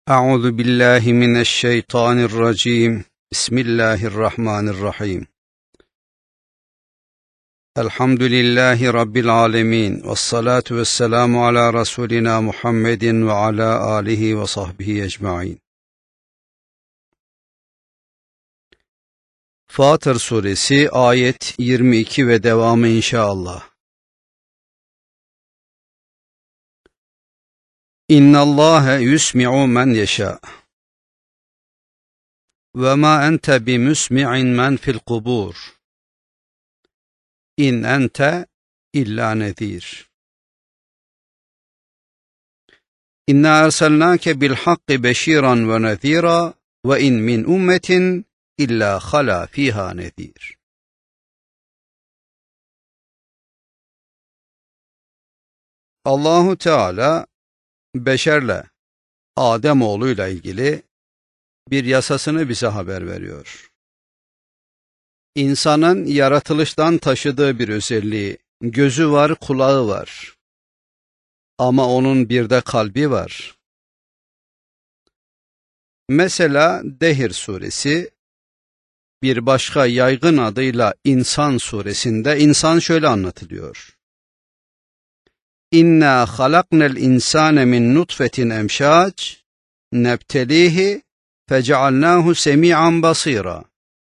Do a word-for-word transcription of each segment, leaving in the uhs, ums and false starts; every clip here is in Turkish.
أعوذ بالله من الشيطان الرجيم بسم الله الرحمن الرحيم الحمد لله رب العالمين والصلاة والسلام على رسولنا محمد وعلى آله وصحبه أجمعين. Fatır Suresi ayet yirmi iki ve devamı inşallah. İnna Allaha yusmi'u men yasha. Ve ma ente bimusmi'in men fil kubur. İn ente illa nezir. İnna erselnake bil hakki beşiran ve nezira ve in min ummetin illa hala fiha nezir. Allahu Teala beşerle, Ademoğluyla ilgili bir yasasını bize haber veriyor. İnsanın yaratılıştan taşıdığı bir özelliği, gözü var, kulağı var. Ama onun bir de kalbi var. Mesela Dehir suresi, bir başka yaygın adıyla İnsan suresinde insan şöyle anlatılıyor. İnna halaknel insane min nutfetin emşac nebtelihi fecealnahu semi'an basira.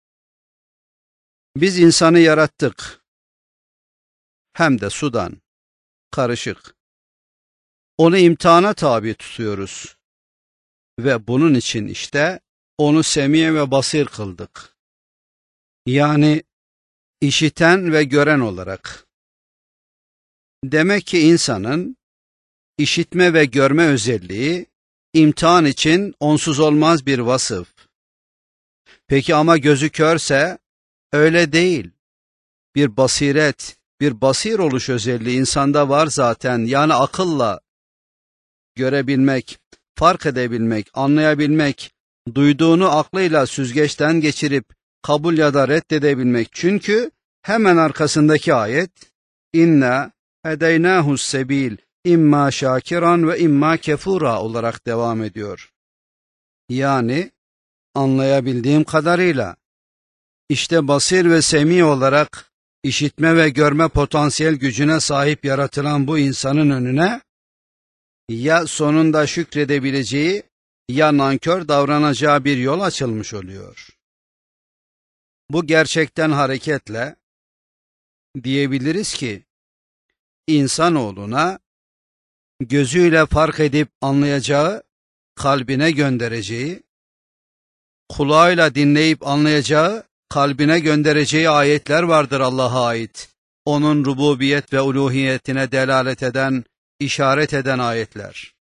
Biz insanı yarattık. Hem de sudan, karışık. Onu imtihana tabi tutuyoruz. Ve bunun için işte onu semi ve basir kıldık. Yani işiten ve gören olarak. Demek ki insanın işitme ve görme özelliği imtihan için onsuz olmaz bir vasıf. Peki ama gözü körse öyle değil. Bir basiret, bir basir oluş özelliği insanda var zaten. Yani akılla görebilmek, fark edebilmek, anlayabilmek, duyduğunu aklıyla süzgeçten geçirip kabul ya da reddedebilmek. Çünkü hemen arkasındaki ayet İnna hedeynahu sebil imma şakiran ve imma kefura olarak devam ediyor. Yani anlayabildiğim kadarıyla işte basir ve semi olarak işitme ve görme potansiyel gücüne sahip yaratılan bu insanın önüne ya sonunda şükredebileceği ya nankör davranacağı bir yol açılmış oluyor. Bu gerçekten hareketle diyebiliriz ki İnsanoğluna gözüyle fark edip anlayacağı, kalbine göndereceği, kulağıyla dinleyip anlayacağı, kalbine göndereceği ayetler vardır Allah'a ait. Onun rububiyet ve uluhiyetine delalet eden, işaret eden ayetler.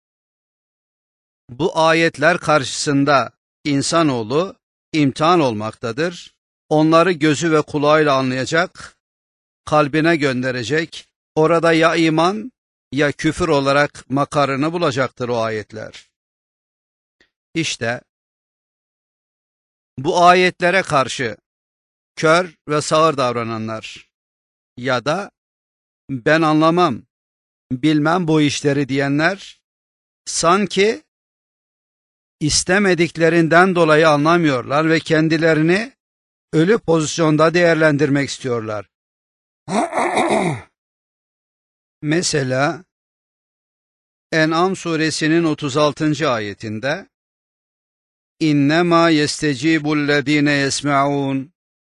Bu ayetler karşısında insanoğlu imtihan olmaktadır. Onları gözü ve kulağıyla anlayacak, kalbine gönderecek. Orada ya iman ya küfür olarak makarını bulacaktır o ayetler. İşte bu ayetlere karşı kör ve sağır davrananlar ya da ben anlamam, bilmem bu işleri diyenler sanki istemediklerinden dolayı anlamıyorlar ve kendilerini ölü pozisyonda değerlendirmek istiyorlar. Mesela En'am suresinin otuz altıncı ayetinde İnnemâ yestecîbullezîne yesme'ûn.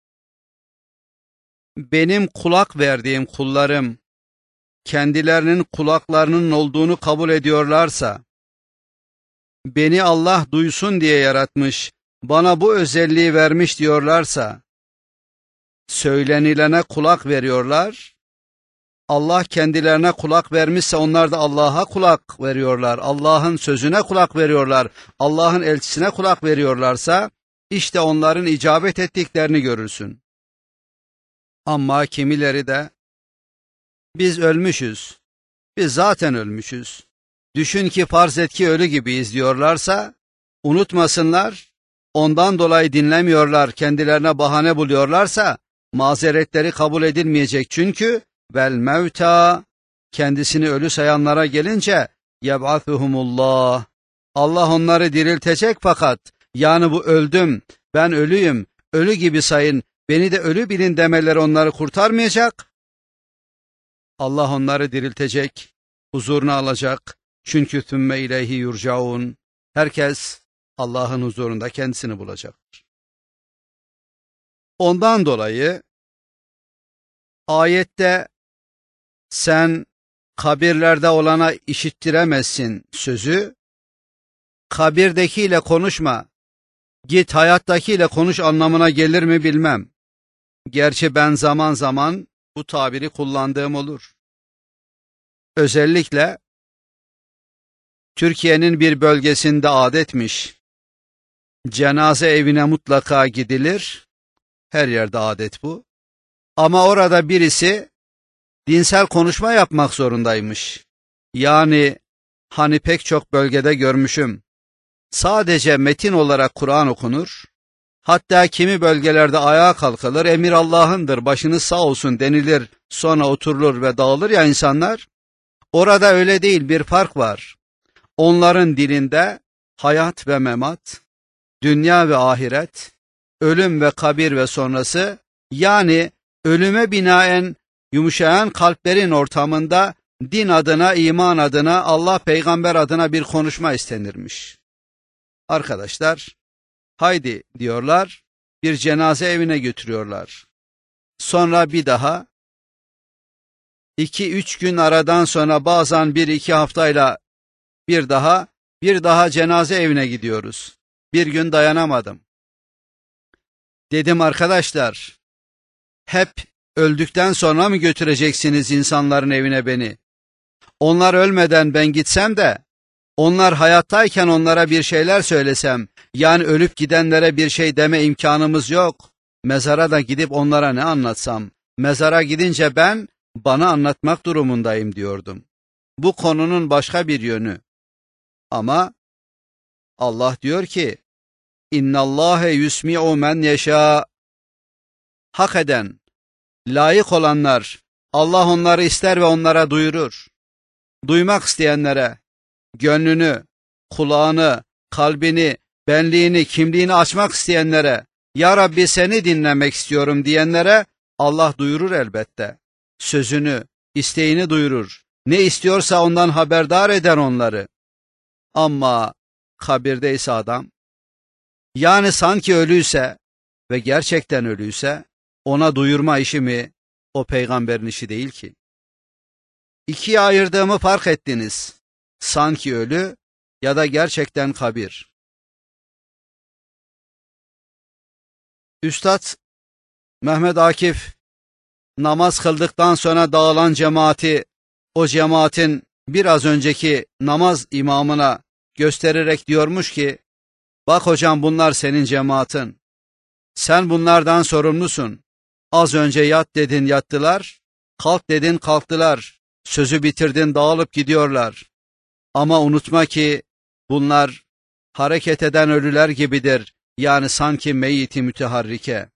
Benim kulak verdiğim kullarım kendilerinin kulaklarının olduğunu kabul ediyorlarsa, beni Allah duysun diye yaratmış, bana bu özelliği vermiş diyorlarsa, söylenilene kulak veriyorlar. Allah kendilerine kulak vermişse onlar da Allah'a kulak veriyorlar. Allah'ın sözüne kulak veriyorlar. Allah'ın elçisine kulak veriyorlarsa işte onların icabet ettiklerini görürsün. Ama kimileri de biz ölmüşüz. Biz zaten ölmüşüz. Düşün ki farz et ki ölü gibiyiz diyorlarsa unutmasınlar. Ondan dolayı dinlemiyorlar, kendilerine bahane buluyorlarsa mazeretleri kabul edilmeyecek çünkü vel mevta kendisini ölü sayanlara gelince yeb'athuhumullah Allah onları diriltecek fakat yani bu öldüm, ben ölüyüm, ölü gibi sayın, beni de ölü bilin demeleri onları kurtarmayacak. Allah onları diriltecek, huzuruna alacak. Çünkü thümme ileyhi yurcaun. Herkes Allah'ın huzurunda kendisini bulacaktır. Ondan dolayı ayette sen kabirlerde olana işittiremezsin sözü, kabirdekiyle konuşma, git hayattakiyle konuş anlamına gelir mi bilmem. Gerçi ben zaman zaman bu tabiri kullandığım olur. Özellikle Türkiye'nin bir bölgesinde adetmiş. Cenaze evine mutlaka gidilir. Her yerde adet bu. Ama orada birisi dinsel konuşma yapmak zorundaymış. Yani hani pek çok bölgede görmüşüm. Sadece metin olarak Kur'an okunur. Hatta kimi bölgelerde ayağa kalkılır, emir Allah'ındır, başınız sağ olsun denilir, sonra oturulur ve dağılır ya insanlar. Orada öyle değil, bir fark var. Onların dilinde hayat ve memat, dünya ve ahiret, ölüm ve kabir ve sonrası, yani ölüme binaen yumuşayan kalplerin ortamında din adına, iman adına, Allah peygamber adına bir konuşma istenirmiş. Arkadaşlar, haydi diyorlar, bir cenaze evine götürüyorlar. Sonra bir daha, iki üç gün aradan sonra bazen bir iki haftayla bir daha, bir daha cenaze evine gidiyoruz. Bir gün dayanamadım. Dedim arkadaşlar, hep öldükten sonra mı götüreceksiniz insanların evine beni? Onlar ölmeden ben gitsem de, onlar hayattayken onlara bir şeyler söylesem, yani ölüp gidenlere bir şey deme imkanımız yok. Mezara da gidip onlara ne anlatsam, mezara gidince ben bana anlatmak durumundayım diyordum. Bu konunun başka bir yönü. Ama Allah diyor ki, İnnallâhe yusmi'u men yeşâ. Hak eden, layık olanlar, Allah onları ister ve onlara duyurur. Duymak isteyenlere, gönlünü, kulağını, kalbini, benliğini, kimliğini açmak isteyenlere, Ya Rabbi seni dinlemek istiyorum diyenlere Allah duyurur elbette. Sözünü, isteğini duyurur. Ne istiyorsa ondan haberdar eder onları. Ama kabirdeyse adam, yani sanki ölüyse ve gerçekten ölüyse, ona duyurma işi mi, o peygamberin işi değil ki. İkiye ayırdığımı fark ettiniz. Sanki ölü ya da gerçekten kabir. Üstad Mehmet Akif namaz kıldıktan sonra dağılan cemaati, o cemaatin biraz önceki namaz imamına göstererek diyormuş ki, bak hocam bunlar senin cemaatin. Sen bunlardan sorumlusun. Az önce yat dedin yattılar, kalk dedin kalktılar, sözü bitirdin dağılıp gidiyorlar. Ama unutma ki bunlar hareket eden ölüler gibidir, yani sanki meyyiti müteharrike.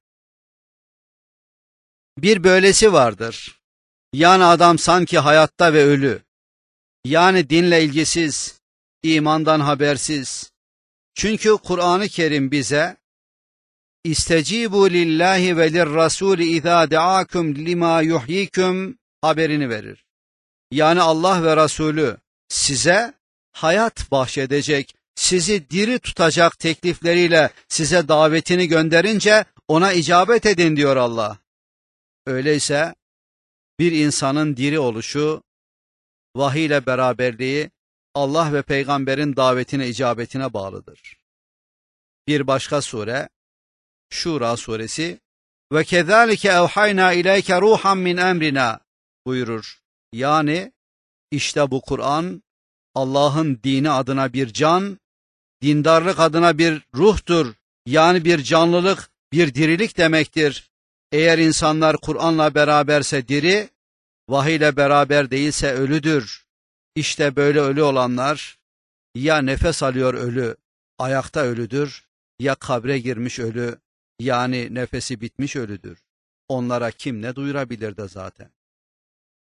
Bir böylesi vardır. Yani adam sanki hayatta ve ölü. Yani dinle ilgisiz, imandan habersiz. Çünkü Kur'an-ı Kerim bize İstecibu lillahi ve lirrasuli izâ deâkum lima yuhyikum haberini verir. Yani Allah ve Resulü size hayat bahşedecek, sizi diri tutacak teklifleriyle size davetini gönderince ona icabet edin diyor Allah. Öyleyse bir insanın diri oluşu, vahiy ile beraberliği Allah ve peygamberin davetine icabetine bağlıdır. Bir başka sure, Şura suresi, ve kezalike evhayna ileyke ruhan min emrina buyurur. Yani işte bu Kur'an Allah'ın dini adına bir can, dindarlık adına bir ruhtur. Yani bir canlılık, bir dirilik demektir. Eğer insanlar Kur'an'la beraberse diri, vahiy ile beraber değilse ölüdür. İşte böyle ölü olanlar ya nefes alıyor ölü, ayakta ölüdür, ya kabre girmiş ölü, yani nefesi bitmiş ölüdür. Onlara kim ne duyurabilir de zaten.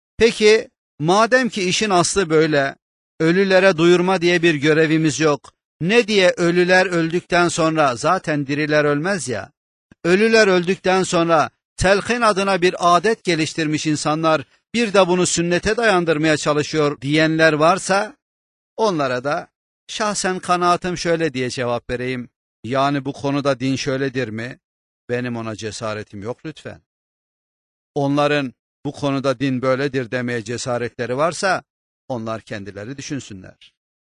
Peki madem ki işin aslı böyle, ölülere duyurma diye bir görevimiz yok, Ne diye ölüler öldükten sonra, zaten diriler ölmez ya, ölüler öldükten sonra telkin adına bir adet geliştirmiş insanlar bir de bunu sünnete dayandırmaya çalışıyor diyenler varsa, onlara da şahsen kanaatim şöyle diye cevap vereyim. Yani bu konuda din şöyledir mi? Benim ona cesaretim yok lütfen. Onların bu konuda din böyledir demeye cesaretleri varsa, onlar kendileri düşünsünler.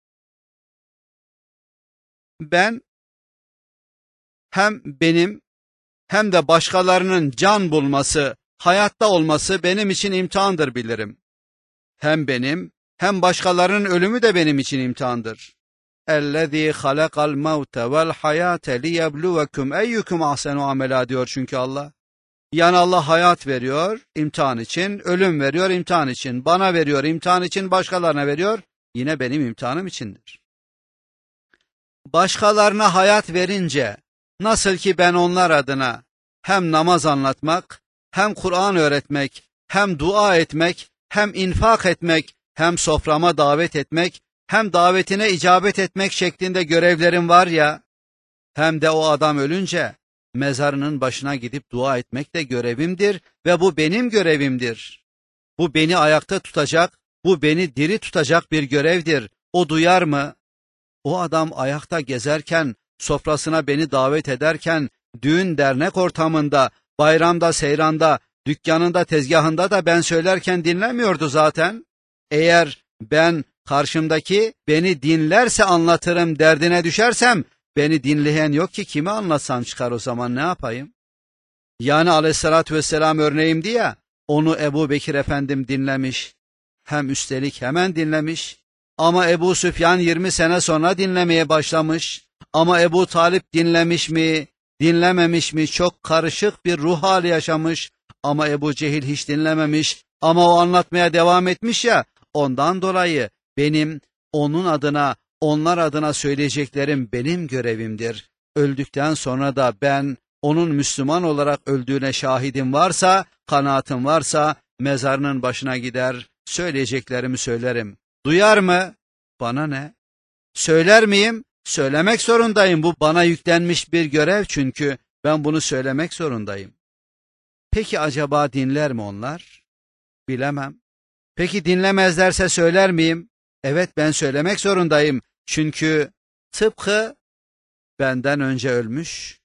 Ben hem benim hem de başkalarının can bulması, hayatta olması benim için imtihandır bilirim. Hem benim hem başkalarının ölümü de benim için imtihandır. اَلَّذ۪ي خَلَقَ الْمَوْتَ وَالْحَيَاةَ لِيَبْلُوَكُمْ اَيُّكُمْ اَحْسَنُ عَمَلًا diyor çünkü Allah. Yani Allah hayat veriyor imtihan için, ölüm veriyor imtihan için, bana veriyor imtihan için, başkalarına veriyor, yine benim imtihanım içindir. Başkalarına hayat verince, nasıl ki ben onlar adına hem namaz anlatmak, hem Kur'an öğretmek, hem dua etmek, hem infak etmek, hem soframa davet etmek, hem davetine icabet etmek şeklinde görevlerim var ya, hem de o adam ölünce mezarının başına gidip dua etmek de görevimdir ve bu benim görevimdir. Bu beni ayakta tutacak, bu beni diri tutacak bir görevdir. O duyar mı? O adam ayakta gezerken, sofrasına beni davet ederken, düğün dernek ortamında, bayramda, seyranda, dükkanında, tezgahında da ben söylerken dinlemiyordu zaten. Eğer ben karşımdaki beni dinlerse anlatırım derdine düşersem, beni dinleyen yok ki kime anlatsam çıkar o zaman ne yapayım? Yani aleyhissalatü vesselam örneğimdi ya, onu Ebu Bekir Efendim dinlemiş, hem üstelik hemen dinlemiş. Ama Ebu Süfyan yirmi sene sonra dinlemeye başlamış. Ama Ebu Talip dinlemiş mi, dinlememiş mi, çok karışık bir ruh hali yaşamış. Ama Ebu Cehil hiç dinlememiş. Ama o anlatmaya devam etmiş ya, ondan dolayı benim onun adına, onlar adına söyleyeceklerim benim görevimdir. Öldükten sonra da ben onun Müslüman olarak öldüğüne şahidim varsa, kanaatim varsa mezarının başına gider, söyleyeceklerimi söylerim. Duyar mı? Bana ne? Söyler miyim? Söylemek zorundayım. Bu bana yüklenmiş bir görev çünkü ben bunu söylemek zorundayım. Peki acaba dinler mi onlar? Bilemem. Peki dinlemezlerse söyler miyim? Evet, ben söylemek zorundayım. Çünkü tıpkı benden önce ölmüş,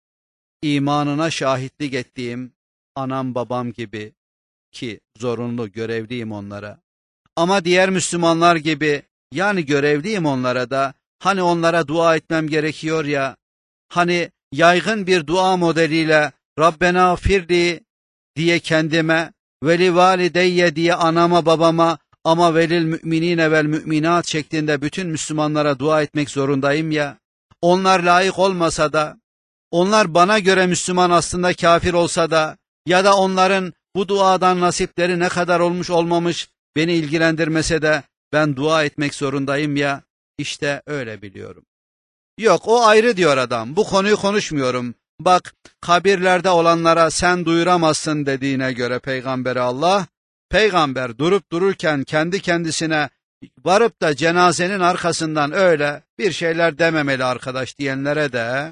imanına şahitlik ettiğim anam babam gibi, ki zorunlu, görevliyim onlara. Ama diğer Müslümanlar gibi, yani görevliyim onlara da, hani onlara dua etmem gerekiyor ya, hani yaygın bir dua modeliyle Rabbena firli diye kendime, veli valideyye diye anama babama, ama velil müminine vel müminat şeklinde bütün Müslümanlara dua etmek zorundayım ya. Onlar layık olmasa da, onlar bana göre Müslüman aslında kafir olsa da, ya da onların bu duadan nasipleri ne kadar olmuş olmamış beni ilgilendirmese de ben dua etmek zorundayım ya, işte öyle biliyorum. Yok, o ayrı diyor adam, bu konuyu konuşmuyorum. Bak, kabirlerde olanlara sen duyuramazsın dediğine göre Peygamberi Allah, Peygamber durup dururken kendi kendisine varıp da cenazenin arkasından öyle bir şeyler dememeli arkadaş diyenlere de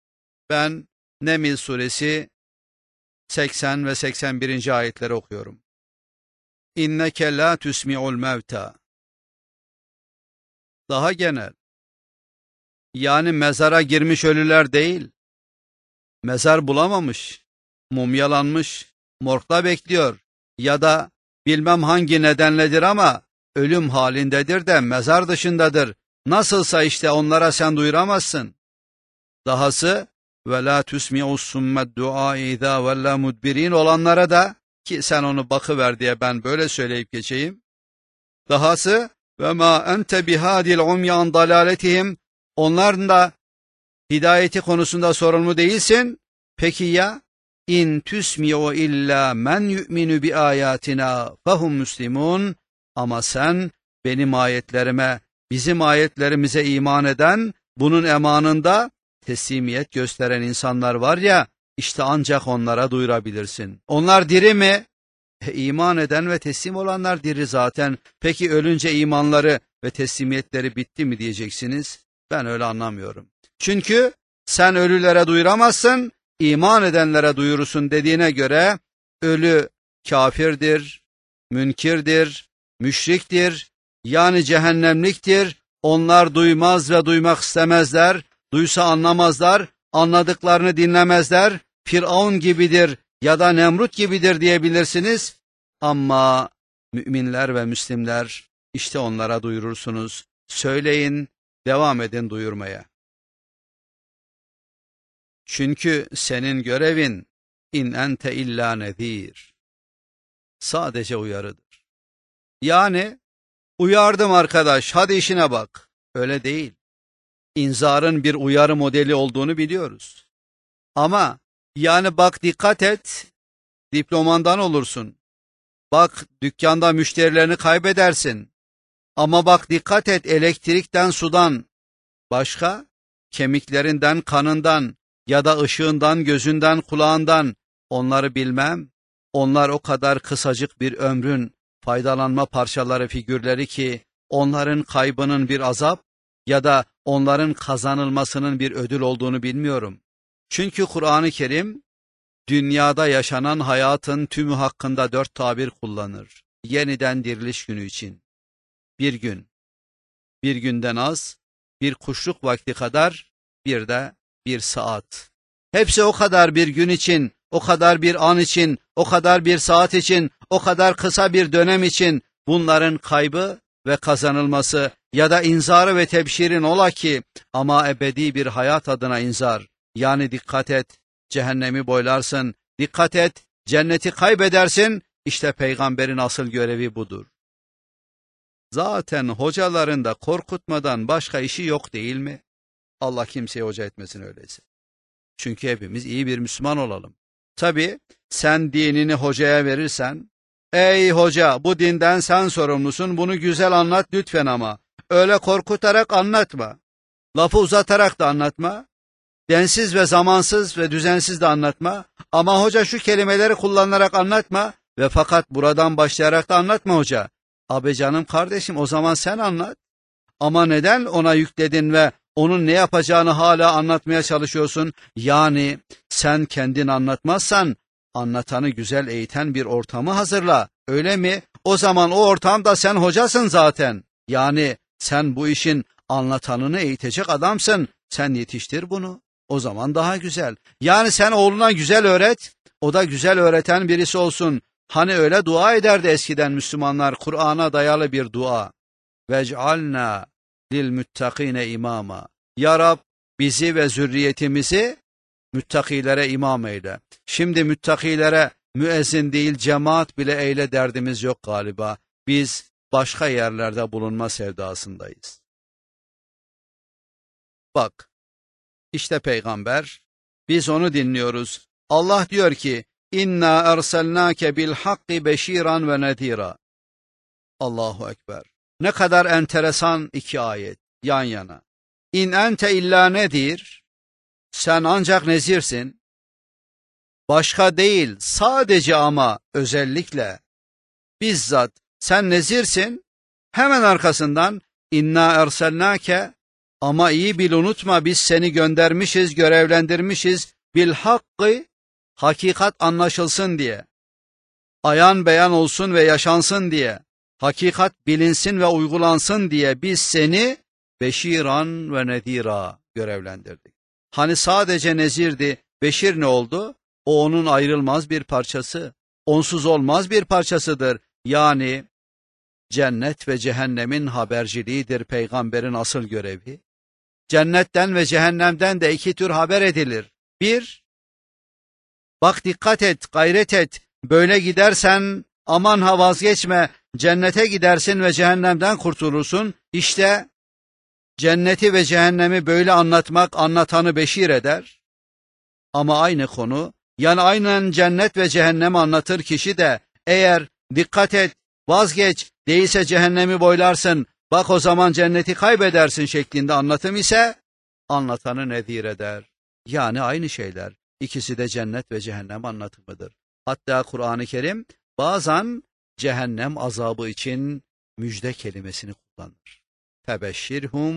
ben Neml suresi seksen ve seksen birinci ayetleri okuyorum. İnneke la tusmi'ul mevta. Daha genel. Yani mezara girmiş ölüler değil, mezar bulamamış, mumyalanmış, morgda bekliyor ya da bilmem hangi nedenledir ama ölüm halindedir de mezar dışındadır. Nasılsa işte onlara sen duyuramazsın. Dahası ve la tusmi'us summed du'a iza vella mudbirin olanlara da, ki sen onu bakıver diye ben böyle söyleyip geçeyim. Dahası ve ma ente bihadil umyan dalaletihim, onların da hidayeti konusunda sorumlu değilsin. Peki ya in tusmi'u illa men yu'minu bi ayatina fehum muslimun, ama sen benim ayetlerime, bizim ayetlerimize iman eden, bunun emanında teslimiyet gösteren insanlar var ya, işte ancak onlara duyurabilirsin. Onlar diri mi? E, iman eden ve teslim olanlar diri zaten. Peki ölünce imanları ve teslimiyetleri bitti mi diyeceksiniz? Ben öyle anlamıyorum. Çünkü sen ölülere duyuramazsın, iman edenlere duyurursun dediğine göre ölü kafirdir, münkirdir, müşriktir, yani cehennemliktir. Onlar duymaz ve duymak istemezler, duysa anlamazlar, anladıklarını dinlemezler, Firavun gibidir ya da Nemrut gibidir diyebilirsiniz. Ama müminler ve Müslimler, işte onlara duyurursunuz. Söyleyin, devam edin duyurmaya. Çünkü senin görevin in ente illa nezir. Sadece uyarıdır. Yani uyardım arkadaş, hadi işine bak. Öyle değil. İnzarın bir uyarı modeli olduğunu biliyoruz. Ama yani bak dikkat et, diplomandan olursun. Bak dükkanda müşterilerini kaybedersin. Ama bak dikkat et elektrikten, sudan, başka kemiklerinden, kanından ya da ışığından, gözünden, kulağından, onları bilmem. Onlar o kadar kısacık bir ömrün faydalanma parçaları, figürleri ki onların kaybının bir azap ya da onların kazanılmasının bir ödül olduğunu bilmiyorum. Çünkü Kur'an-ı Kerim dünyada yaşanan hayatın tümü hakkında dört tabir kullanır. Yeniden diriliş günü için. Bir gün, bir günden az, bir kuşluk vakti kadar, bir de bir saat. Hepsi o kadar bir gün için, o kadar bir an için, o kadar bir saat için, o kadar kısa bir dönem için bunların kaybı ve kazanılması ya da inzarı ve tebşirin ola ki ama ebedi bir hayat adına inzar. Yani dikkat et, cehennemi boylarsın, dikkat et, cenneti kaybedersin. İşte peygamberin asıl görevi budur. Zaten hocaların da korkutmadan başka işi yok değil mi? Allah kimseye hoca etmesin öyleyse. Çünkü hepimiz iyi bir Müslüman olalım. Tabii sen dinini hocaya verirsen, ey hoca bu dinden sen sorumlusun, bunu güzel anlat lütfen ama öyle korkutarak anlatma. Lafı uzatarak da anlatma. Densiz ve zamansız ve düzensiz de anlatma. Ama hoca şu kelimeleri kullanarak anlatma ve fakat buradan başlayarak da anlatma hoca. Abi canım kardeşim o zaman sen anlat. Ama neden ona yükledin ve onun ne yapacağını hala anlatmaya çalışıyorsun? Yani sen kendin anlatmazsan anlatanı güzel eğiten bir ortamı hazırla. Öyle mi? O zaman o ortamda sen hocasın zaten. Yani sen bu işin anlatanını eğitecek adamsın. Sen yetiştir bunu. O zaman daha güzel. Yani sen oğluna güzel öğret, o da güzel öğreten birisi olsun. Hani öyle dua ederdi eskiden Müslümanlar, Kur'an'a dayalı bir dua. Vec'alna lil müttakine imama. Ya Rab bizi ve zürriyetimizi müttakilere imam eyle. Şimdi müttakilere müezzin değil cemaat bile eyle derdimiz yok galiba. Biz başka yerlerde bulunma sevdasındayız. Bak işte peygamber, biz onu dinliyoruz. Allah diyor ki İnna erselnake bil hakki beşiran ve nedira. Allahu Ekber. Ne kadar enteresan iki ayet yan yana. İn ente illa nedir? Sen ancak nezirsin. Başka değil, sadece ama özellikle. Bizzat sen nezirsin. Hemen arkasından inna erselnake ama iyi bil unutma biz seni göndermişiz, görevlendirmişiz bil hakkı, hakikat anlaşılsın diye. Ayan beyan olsun ve yaşansın diye. Hakikat bilinsin ve uygulansın diye biz seni beşiran ve nedira görevlendirdik. Hani sadece nezirdi, beşir ne oldu? O onun ayrılmaz bir parçası, onsuz olmaz bir parçasıdır. Yani cennet ve cehennemin haberciliğidir peygamberin asıl görevi. Cennetten ve cehennemden de iki tür haber edilir. Bir, bak dikkat et, gayret et, böyle gidersen aman ha vazgeçme, cennete gidersin ve cehennemden kurtulursun. İşte cenneti ve cehennemi böyle anlatmak anlatanı beşir eder. Ama aynı konu, yani aynen cennet ve cehennemi anlatır kişi de eğer dikkat et, vazgeç, değilse cehennemi boylarsın, bak o zaman cenneti kaybedersin şeklinde anlatım ise anlatanı nezir eder. Yani aynı şeyler. İkisi de cennet ve cehennem anlatımıdır. Hatta Kur'an-ı Kerim bazen cehennem azabı için müjde kelimesini kullanır. Febeşşirhum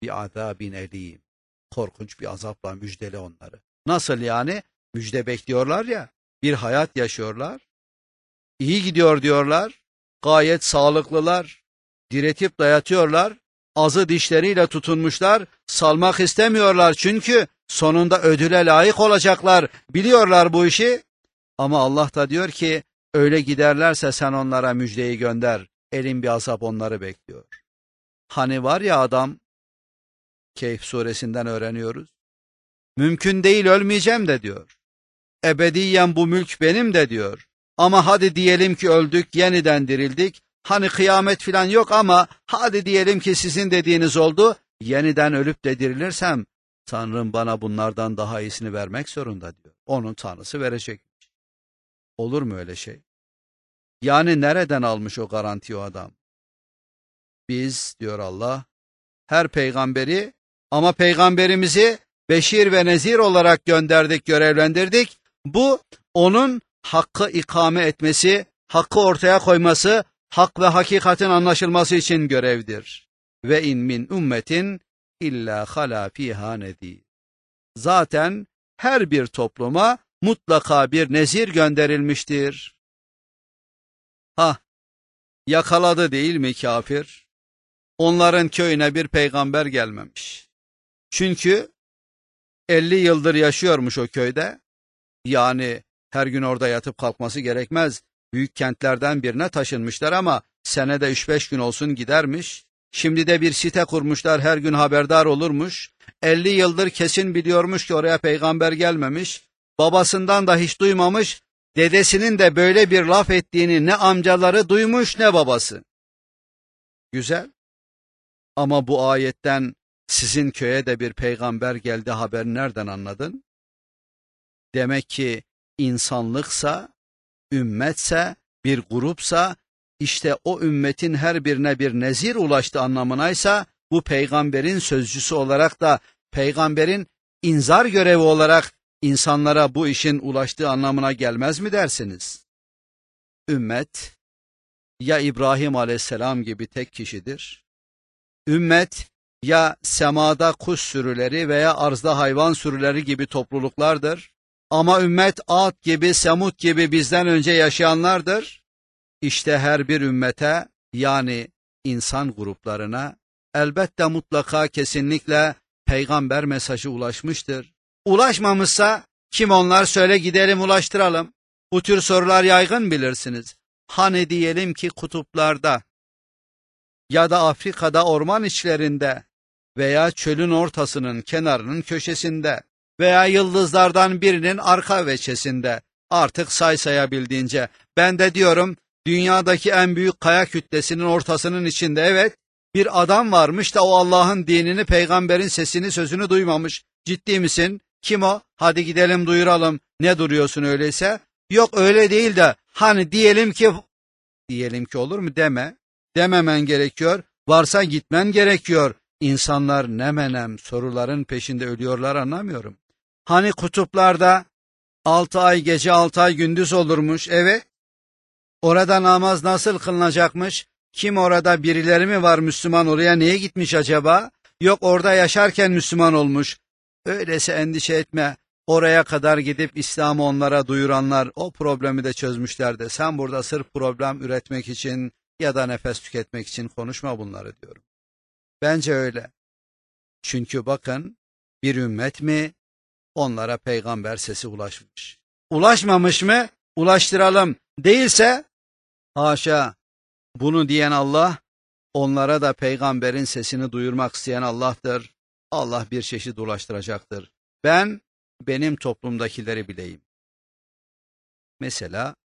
bi azabin elim. Korkunç bir azapla müjdele onları. Nasıl yani? Müjde bekliyorlar ya, bir hayat yaşıyorlar. İyi gidiyor diyorlar. Gayet sağlıklılar. Diretip dayatıyorlar. Azı dişleriyle tutunmuşlar. Salmak istemiyorlar çünkü sonunda ödüle layık olacaklar. Biliyorlar bu işi. Ama Allah da diyor ki öyle giderlerse sen onlara müjdeyi gönder. Elin bir azap onları bekliyor. Hani var ya adam, Kehf suresinden öğreniyoruz. Mümkün değil ölmeyeceğim de diyor. Ebediyen bu mülk benim de diyor. Ama hadi diyelim ki öldük, yeniden dirildik. Hani kıyamet filan yok ama hadi diyelim ki sizin dediğiniz oldu. Yeniden ölüp de dirilirsem Tanrım bana bunlardan daha iyisini vermek zorunda diyor. Onun Tanrısı verecekmiş. Olur mu öyle şey? Yani nereden almış o garanti o adam? Biz diyor Allah, her peygamberi ama peygamberimizi beşir ve nezir olarak gönderdik, görevlendirdik. Bu onun hakkı ikame etmesi, hakkı ortaya koyması, hak ve hakikatin anlaşılması için görevdir. Ve in min ümmetin illa hala fiha nedir. Zaten her bir topluma mutlaka bir nezir gönderilmiştir. Ha, yakaladı değil mi kafir? Onların köyüne bir peygamber gelmemiş. Çünkü elli yıldır yaşıyormuş o köyde. Yani her gün orada yatıp kalkması gerekmez. Büyük kentlerden birine taşınmışlar ama senede üç beş gün olsun gidermiş. Şimdi de bir site kurmuşlar, her gün haberdar olurmuş. elli yıldır kesin biliyormuş ki oraya peygamber gelmemiş. Babasından da hiç duymamış. Dedesinin de böyle bir laf ettiğini ne amcaları duymuş ne babası. Güzel. Ama bu ayetten sizin köye de bir peygamber geldi haber nereden anladın? Demek ki insanlıksa, ümmetse, bir grupsa, işte o ümmetin her birine bir nezir ulaştı anlamınaysa, bu peygamberin sözcüsü olarak da, peygamberin inzar görevi olarak insanlara bu işin ulaştığı anlamına gelmez mi dersiniz? Ümmet, ya İbrahim aleyhisselam gibi tek kişidir, ümmet, ya semada kuş sürüleri veya arzda hayvan sürüleri gibi topluluklardır. Ama ümmet Ad gibi, Semud gibi bizden önce yaşayanlardır. İşte her bir ümmete yani insan gruplarına elbette mutlaka kesinlikle peygamber mesajı ulaşmıştır. Ulaşmamışsa kim onlar söyle gidelim ulaştıralım. Bu tür sorular yaygın bilirsiniz. Hani diyelim ki kutuplarda ya da Afrika'da orman içlerinde veya çölün ortasının kenarının köşesinde veya yıldızlardan birinin arka veçesinde artık say sayabildiğince. Ben de diyorum dünyadaki en büyük kaya kütlesinin ortasının içinde evet bir adam varmış da o Allah'ın dinini, peygamberin sesini, sözünü duymamış. Ciddi misin? Kim o? Hadi gidelim duyuralım. Ne duruyorsun öyleyse? Yok öyle değil de hani diyelim ki diyelim ki olur mu deme. Dememen gerekiyor. Varsa gitmen gerekiyor. İnsanlar ne menem soruların peşinde ölüyorlar anlamıyorum. Hani kutuplarda altı ay gece altı ay gündüz olurmuş, evet. Orada namaz nasıl kılınacakmış? Kim orada birileri mi var Müslüman oraya niye gitmiş acaba? Yok orada yaşarken Müslüman olmuş. Öyleyse endişe etme. Oraya kadar gidip İslam'ı onlara duyuranlar o problemi de çözmüşler de sen burada sırf problem üretmek için ya da nefes tüketmek için konuşma bunları diyorum. Bence öyle. Çünkü bakın bir ümmet mi onlara peygamber sesi ulaşmış. Ulaşmamış mı? Ulaştıralım. Değilse haşa bunu diyen Allah onlara da peygamberin sesini duyurmak isteyen Allah'tır. Allah bir çeşit ulaştıracaktır. Ben benim toplumdakileri bileyim. Mesela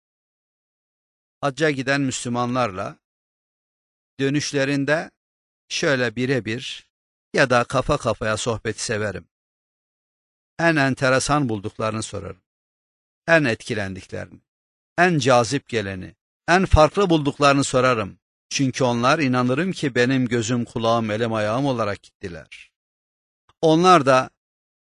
hacca giden Müslümanlarla dönüşlerinde şöyle birebir ya da kafa kafaya sohbeti severim. En enteresan bulduklarını sorarım. En etkilendiklerini, en cazip geleni, en farklı bulduklarını sorarım. Çünkü onlar inanırım ki benim gözüm, kulağım, elim, ayağım olarak gittiler. Onlar da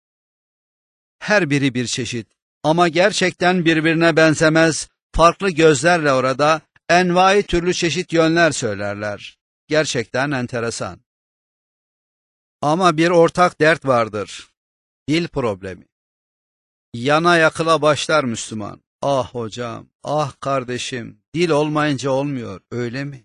her biri bir çeşit ama gerçekten birbirine benzemez, farklı gözlerle orada envai türlü çeşit yönler söylerler. Gerçekten enteresan. Ama bir ortak dert vardır. Dil problemi. Yana yakıla başlar Müslüman. Ah hocam, ah kardeşim, dil olmayınca olmuyor, öyle mi?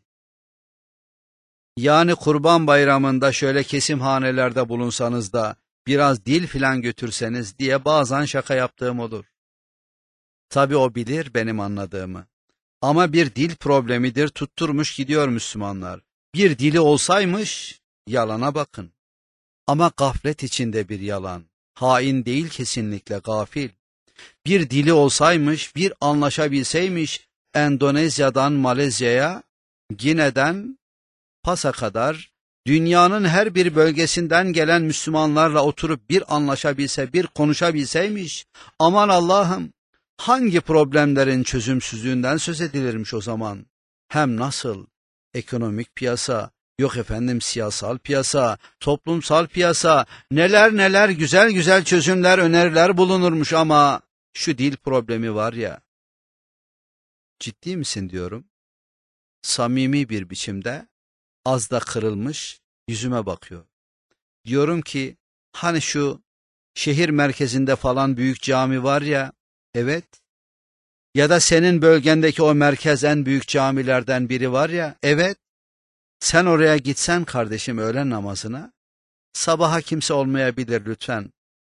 Yani Kurban Bayramı'nda şöyle kesimhanelerde bulunsanız da biraz dil filan götürseniz diye bazen şaka yaptığım olur. Tabii o bilir benim anladığımı. Ama bir dil problemidir, tutturmuş gidiyor Müslümanlar. Bir dili olsaymış, yalana bakın. Ama gaflet içinde bir yalan. Hain değil, kesinlikle gafil. Bir dili olsaymış, bir anlaşabilseymiş, Endonezya'dan Malezya'ya, Gine'den Pas'a kadar dünyanın her bir bölgesinden gelen Müslümanlarla oturup bir anlaşabilse, bir konuşabilseymiş, aman Allah'ım, hangi problemlerin çözümsüzlüğünden söz edilirmiş o zaman? Hem nasıl? Ekonomik piyasa, yok efendim siyasal piyasa, toplumsal piyasa, neler neler güzel güzel çözümler, öneriler bulunurmuş ama şu dil problemi var ya. Ciddi misin diyorum. Samimi bir biçimde, az da kırılmış, yüzüme bakıyor. Diyorum ki, hani şu şehir merkezinde falan büyük cami var ya, evet. Ya da senin bölgendeki o merkez en büyük camilerden biri var ya, evet. Sen oraya gitsen kardeşim öğlen namazına, sabaha kimse olmayabilir lütfen.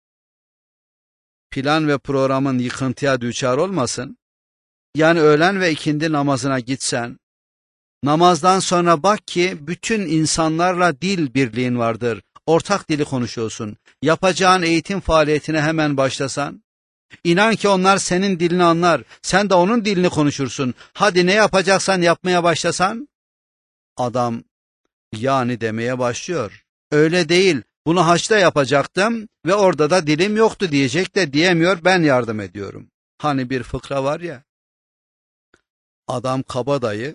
Plan ve programın yıkıntıya düçar olmasın. Yani öğlen ve ikindi namazına gitsen, namazdan sonra bak ki bütün insanlarla dil birliğin vardır. Ortak dili konuşuyorsun. Yapacağın eğitim faaliyetine hemen başlasan, İnan ki onlar senin dilini anlar. Sen de onun dilini konuşursun. Hadi ne yapacaksan yapmaya başlasan, adam yani demeye başlıyor. Öyle değil. Bunu haçta yapacaktım ve orada da dilim yoktu diyecek de diyemiyor, ben yardım ediyorum. Hani bir fıkra var ya. Adam kabadayı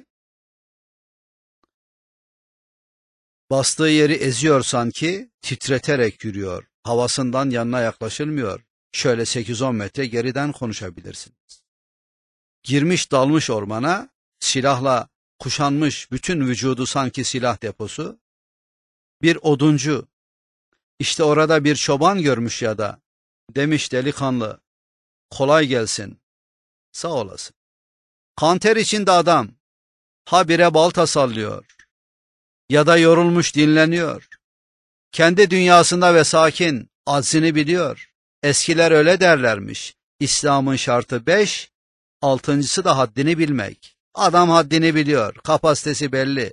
bastığı yeri eziyor sanki, titreterek yürüyor. Havasından yanına yaklaşılmıyor. Şöyle sekiz on metre geriden konuşabilirsiniz. Girmiş dalmış ormana, silahla kuşanmış, bütün vücudu sanki silah deposu. Bir oduncu, işte orada bir çoban görmüş ya da, demiş delikanlı, kolay gelsin, sağ olasın. Kanter içinde adam, habire balta sallıyor ya da yorulmuş dinleniyor. Kendi dünyasında ve sakin, aczini biliyor. Eskiler öyle derlermiş. İslam'ın şartı beş, altıncısı da haddini bilmek. Adam haddini biliyor, kapasitesi belli.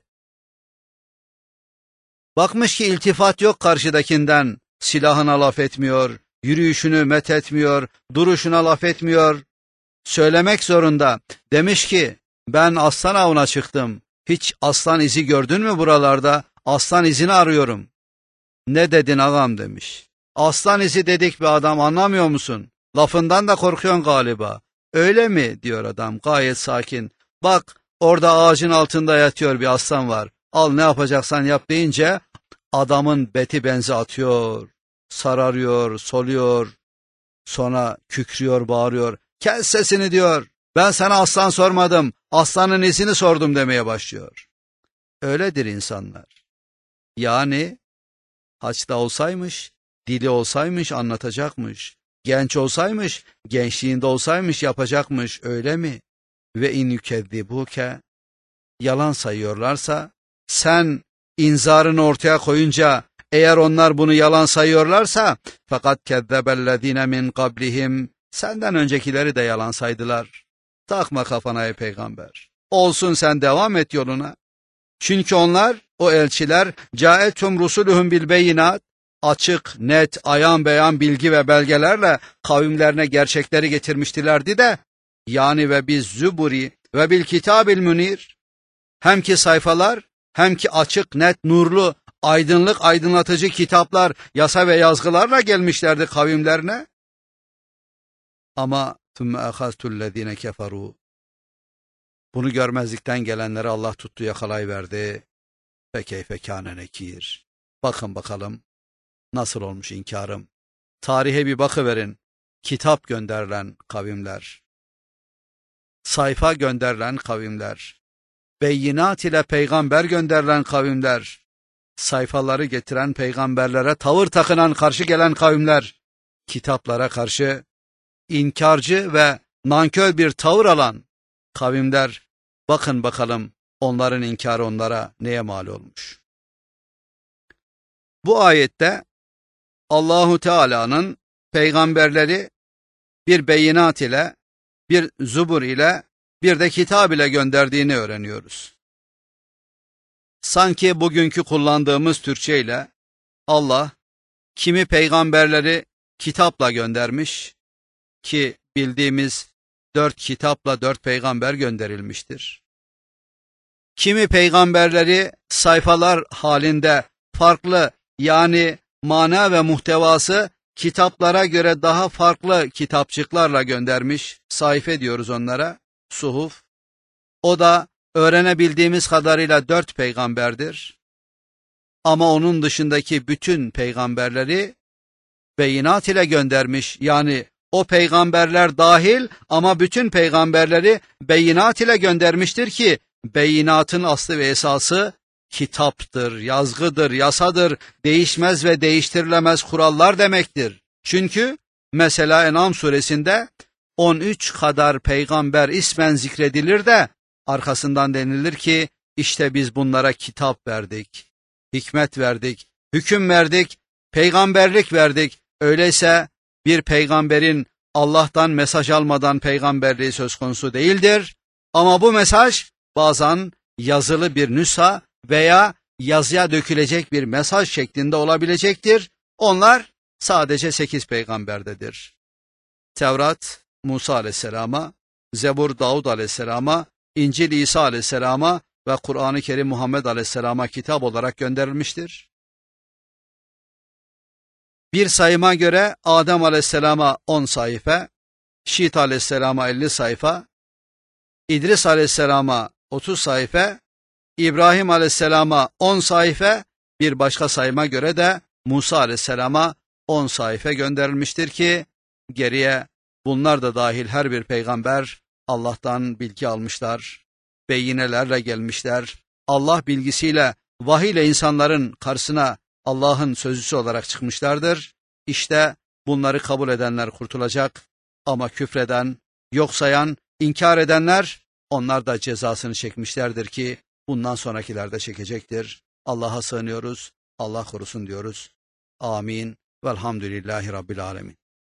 Bakmış ki iltifat yok karşıdakinden, silahına laf etmiyor, yürüyüşünü met etmiyor, duruşuna laf etmiyor. Söylemek zorunda. Demiş ki, ben aslan avına çıktım. Hiç aslan izi gördün mü buralarda? Aslan izini arıyorum. Ne dedin ağam demiş. Aslan izi dedik be adam, anlamıyor musun? Lafından da korkuyorsun galiba. Öyle mi diyor adam gayet sakin. Bak orada ağacın altında yatıyor bir aslan var. Al ne yapacaksan yap deyince adamın beti benzi atıyor. Sararıyor, soluyor. Sonra kükrüyor, bağırıyor. Kes sesini diyor. Ben sana aslan sormadım. Aslanın izini sordum demeye başlıyor. Öyledir insanlar. Yani haçta olsaymış, dili olsaymış anlatacakmış. Genç olsaymış, gençliğinde olsaymış yapacakmış, öyle mi? Ve in yükezzibuke, yalan sayıyorlarsa, sen inzarını ortaya koyunca, eğer onlar bunu yalan sayıyorlarsa, fakat kezzebellezine min qablihim, senden öncekileri de yalan saydılar. Takma kafana ey peygamber. Olsun sen devam et yoluna. Çünkü onlar, o elçiler, caetum rusuluhum bil beyinat, açık, net, ayan beyan bilgi ve belgelerle kavimlerine gerçekleri getirmiştilerdi de, yani ve biz züburi ve bil kitabil münir, hem ki sayfalar, hem ki açık, net, nurlu, aydınlık, aydınlatıcı kitaplar, yasa ve yazgılarla gelmişlerdi kavimlerine. Ama ثُمَّ أَخَذْتُ الَّذ۪ينَ كَفَرُوا, bunu görmezlikten gelenleri Allah tuttu, yakalayıverdi. Fekeyfe kâne nekir. Bakın bakalım nasıl olmuş inkarım. Tarihe bir bakıverin. Kitap gönderilen kavimler, sayfa gönderilen kavimler, beyinat ile peygamber gönderilen kavimler, sayfaları getiren peygamberlere tavır takınan karşı gelen kavimler, kitaplara karşı inkarcı ve nankör bir tavır alan kavimler, bakın bakalım onların inkarı onlara neye mal olmuş. Bu ayette Allahu Teala'nın peygamberleri bir beyinat ile, bir zubur ile, bir de kitap ile gönderdiğini öğreniyoruz. Sanki bugünkü kullandığımız Türkçe ile Allah kimi peygamberleri kitapla göndermiş ki bildiğimiz dört kitapla dört peygamber gönderilmiştir. Kimi peygamberleri sayfalar halinde farklı, yani mana ve muhtevası kitaplara göre daha farklı kitapçıklarla göndermiş, sayfe diyoruz onlara, suhuf. O da öğrenebildiğimiz kadarıyla dört peygamberdir. Ama onun dışındaki bütün peygamberleri beyinat ile göndermiş, yani o peygamberler dahil ama bütün peygamberleri beyinat ile göndermiştir ki beyinatın aslı ve esası kitaptır, yazgıdır, yasadır, değişmez ve değiştirilemez kurallar demektir. Çünkü mesela En'am suresinde on üç kadar peygamber ismen zikredilir de arkasından denilir ki işte biz bunlara kitap verdik, hikmet verdik, hüküm verdik, peygamberlik verdik. Öyleyse bir peygamberin Allah'tan mesaj almadan peygamberliği söz konusu değildir. Ama bu mesaj bazen yazılı bir nüsha veya yazıya dökülecek bir mesaj şeklinde olabilecektir. Onlar sadece sekiz peygamberdedir. Tevrat Musa aleyhisselama, Zebur Davud aleyhisselama, İncil İsa aleyhisselama ve Kur'an-ı Kerim Muhammed aleyhisselama kitap olarak gönderilmiştir. Bir sayıma göre Adem aleyhisselama on sayfa, Şit aleyhisselama elli sayfa, İdris aleyhisselama otuz sayfa, İbrahim aleyhisselama on sayfa, bir başka sayıma göre de Musa aleyhisselama on sayfa gönderilmiştir ki geriye bunlar da dahil her bir peygamber Allah'tan bilgi almışlar, beyinelerle gelmişler. Allah bilgisiyle, vahiy ile insanların karşısına Allah'ın sözcüsü olarak çıkmışlardır. İşte bunları kabul edenler kurtulacak ama küfreden, yok sayan, inkar edenler, onlar da cezasını çekmişlerdir ki bundan sonrakiler de çekecektir. Allah'a sığınıyoruz, Allah korusun diyoruz. Amin. Velhamdülillahi Rabbil Alemin.